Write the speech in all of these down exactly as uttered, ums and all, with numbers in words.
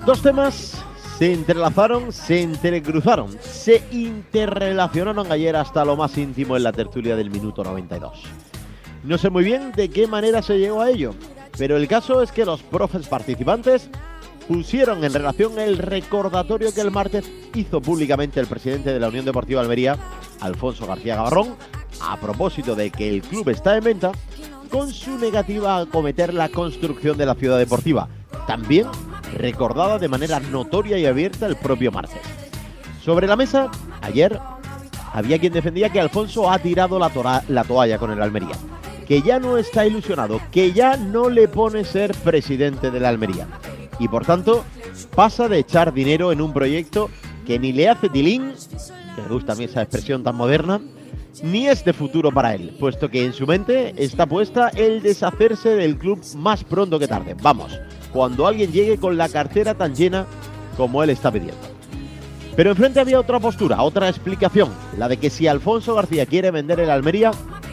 Dos temas se entrelazaron, se entrecruzaron, se interrelacionaron ayer hasta lo más íntimo en la tertulia del minuto noventa y dos. No sé muy bien de qué manera se llegó a ello, pero el caso es que los profes participantes pusieron en relación el recordatorio que el martes hizo públicamente el presidente de la Unión Deportiva Almería, Alfonso García Gavarrón, a propósito de que el club está en venta, con su negativa a acometer la construcción de la ciudad deportiva, también recordada de manera notoria y abierta el propio martes. Sobre la mesa, ayer, había quien defendía que Alfonso ha tirado la, tora- la toalla con el Almería, que ya no está ilusionado, que ya no le pone ser presidente de la Almería, y por tanto pasa de echar dinero en un proyecto que ni le hace tilín, que me gusta a mí esa expresión tan moderna, ni es de futuro para él, puesto que en su mente está puesta el deshacerse del club más pronto que tarde. Vamos, cuando alguien llegue con la cartera tan llena como él está pidiendo. Pero enfrente había otra postura, otra explicación, la de que si Alfonso García quiere vender el Almería,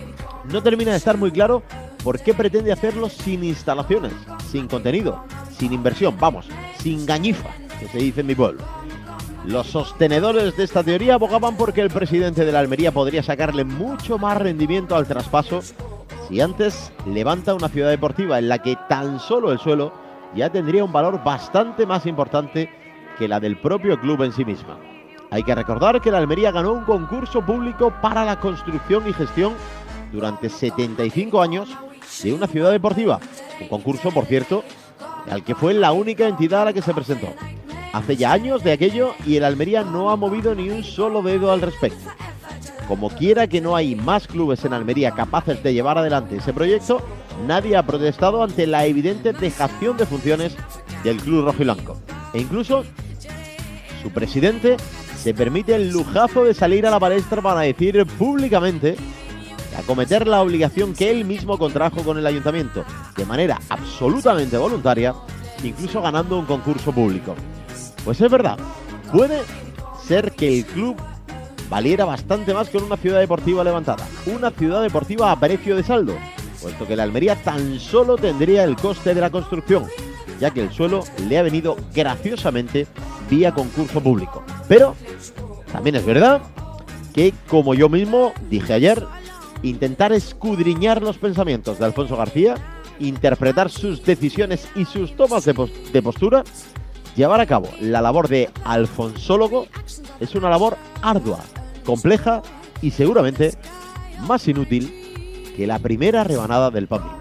no termina de estar muy claro por qué pretende hacerlo sin instalaciones, sin contenido, sin inversión, vamos, sin gañifa, que se dice en mi pueblo. Los sostenedores de esta teoría abogaban porque el presidente de la Almería podría sacarle mucho más rendimiento al traspaso si antes levanta una ciudad deportiva en la que tan solo el suelo ya tendría un valor bastante más importante que la del propio club en sí misma. Hay que recordar que la Almería ganó un concurso público para la construcción y gestión durante setenta y cinco años de una ciudad deportiva. Un concurso, por cierto, al que fue la única entidad a la que se presentó. Hace ya años de aquello y el Almería no ha movido ni un solo dedo al respecto. Como quiera que no hay más clubes en Almería capaces de llevar adelante ese proyecto, nadie ha protestado ante la evidente dejación de funciones del club rojo y blanco. E incluso su presidente se permite el lujazo de salir a la palestra para decir públicamente y acometer la obligación que él mismo contrajo con el ayuntamiento, de manera absolutamente voluntaria, incluso ganando un concurso público. Pues es verdad, puede ser que el club valiera bastante más que una ciudad deportiva levantada, una ciudad deportiva a precio de saldo, puesto que la Almería tan solo tendría el coste de la construcción, ya que el suelo le ha venido graciosamente vía concurso público. Pero también es verdad que, como yo mismo dije ayer, intentar escudriñar los pensamientos de Alfonso García, interpretar sus decisiones y sus tomas de, post- de postura, llevar a cabo la labor de alfonsólogo es una labor ardua, compleja y seguramente más inútil que la primera rebanada del pan.